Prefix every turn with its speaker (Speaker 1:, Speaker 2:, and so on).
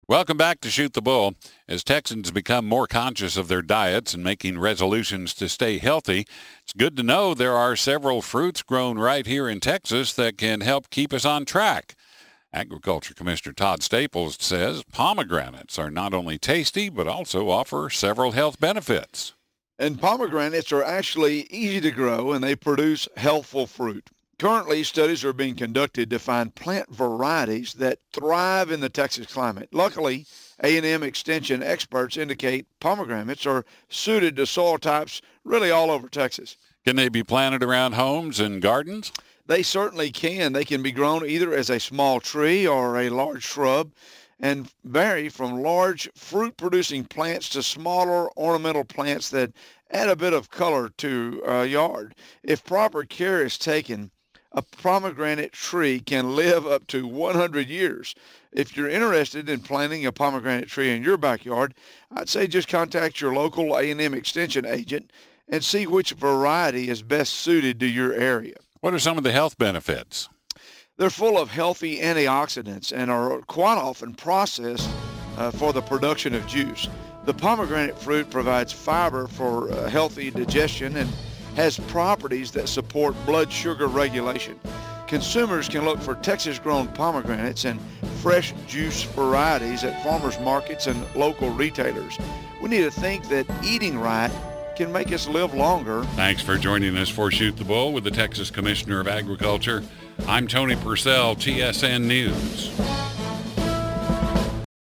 Speaker 1: Welcome back to Shoot the Bull. As Texans become more conscious of their diets and making resolutions to stay healthy, it's good to know there are several fruits grown right here in Texas that can help keep us on track. Agriculture Commissioner Todd Staples says pomegranates are not only tasty, but also offer several health benefits.
Speaker 2: And pomegranates are actually easy to grow, and they produce healthful fruit. Currently, studies are being conducted to find plant varieties that thrive in the Texas climate. Luckily, A&M Extension experts indicate pomegranates are suited to soil types really all over Texas.
Speaker 1: Can they be planted around homes and gardens?
Speaker 2: They certainly can. They can be grown either as a small tree or a large shrub and vary from large fruit-producing plants to smaller ornamental plants that add a bit of color to a yard. If proper care is taken, a pomegranate tree can live up to 100 years. If you're interested in planting a pomegranate tree in your backyard, I'd say just contact your local A&M Extension agent and see which variety is best suited to your area.
Speaker 1: What are some of the health benefits?
Speaker 2: They're full of healthy antioxidants and are quite often processed for the production of juice. The pomegranate fruit provides fiber for healthy digestion and has properties that support blood sugar regulation. Consumers can look for Texas-grown pomegranates and fresh juice varieties at farmers markets and local retailers. We need to think that eating right can make us live longer.
Speaker 1: Thanks for joining us for Shoot the Bull with the Texas Commissioner of Agriculture. I'm Tony Purcell, TSN News.